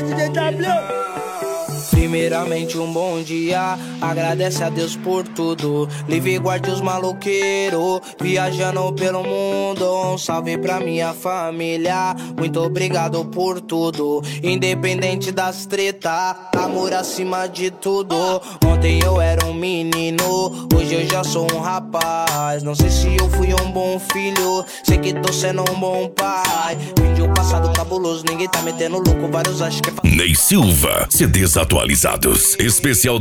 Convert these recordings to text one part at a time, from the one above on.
DJ W. Primeiramente um bom dia, agradece a Deus por tudo. Livre guarde os maloqueiros, viajando pelo mundo. Um salve pra minha família, muito obrigado por tudo. Independente das treta, amor acima de tudo. Ontem eu era um menino, hoje eu já sou um rapaz. Não sei se eu fui um bom filho, sei que tô sendo um bom pai. Vim de um passado cabuloso, ninguém tá metendo louco, vários acham que é Ney Silva, CDs atualizados, especial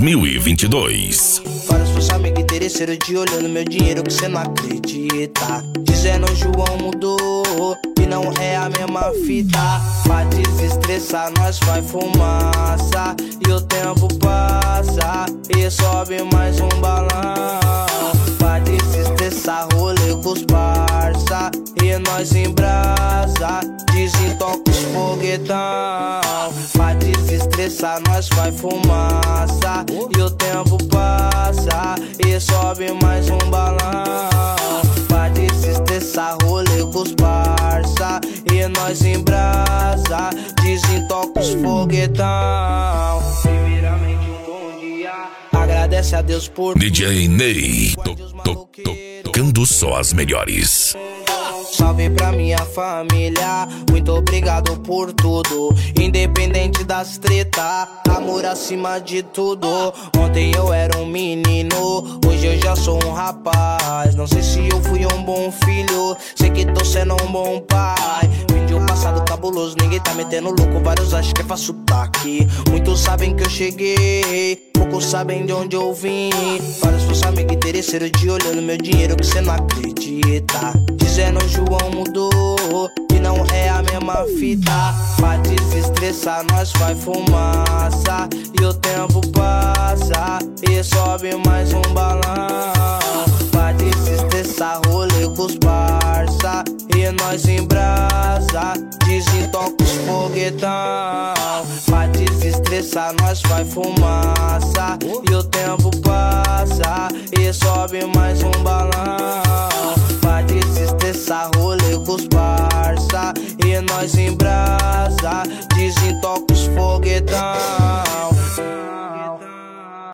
2022. Vários seus amigos interesseiros de olhando meu dinheiro que cê não acredita. Dizendo o João mudou e não é a mesma fita. Pra desestressar nós vai fumaça e o tempo passa e sobe mais um balão. Pra desestressar rolê com os parça e nós em brasa, desentoca os foguetão. Pra desestressar nós vai fumaça e o tempo passa e sobe mais um balão. Pra desestressar rolê com os parça e nós em brasa, desentoca os foguetão. Primeiramente um bom dia, agradece a Deus por DJ Ney, tocando só as melhores. Salve pra minha família, muito obrigado por tudo. Independente das treta, amor acima de tudo. Ontem eu era um menino, hoje eu já sou um rapaz. Não sei se eu fui um bom filho, sei que tô sendo um bom pai. Vim de um passado cabuloso, ninguém tá metendo louco, vários acham que é fácil tá aqui. Muitos sabem que eu cheguei, poucos sabem de onde eu vim. Vários seus amigos interesseiros de olhando meu dinheiro que cê não acredita. Dizendo o João mudou e não é a mesma fita. Pra desestressar nós vai fumaça e o tempo passa e sobe mais um balão. Pra desestressar rolê com os parça e nós em brasa, desentoca os foguetão. Pra desestressar nós vai fumaça e o tempo passa e sobe mais um balão. Pra desestressar rolê com os parça e nós em brasa, desentoca os foguetão.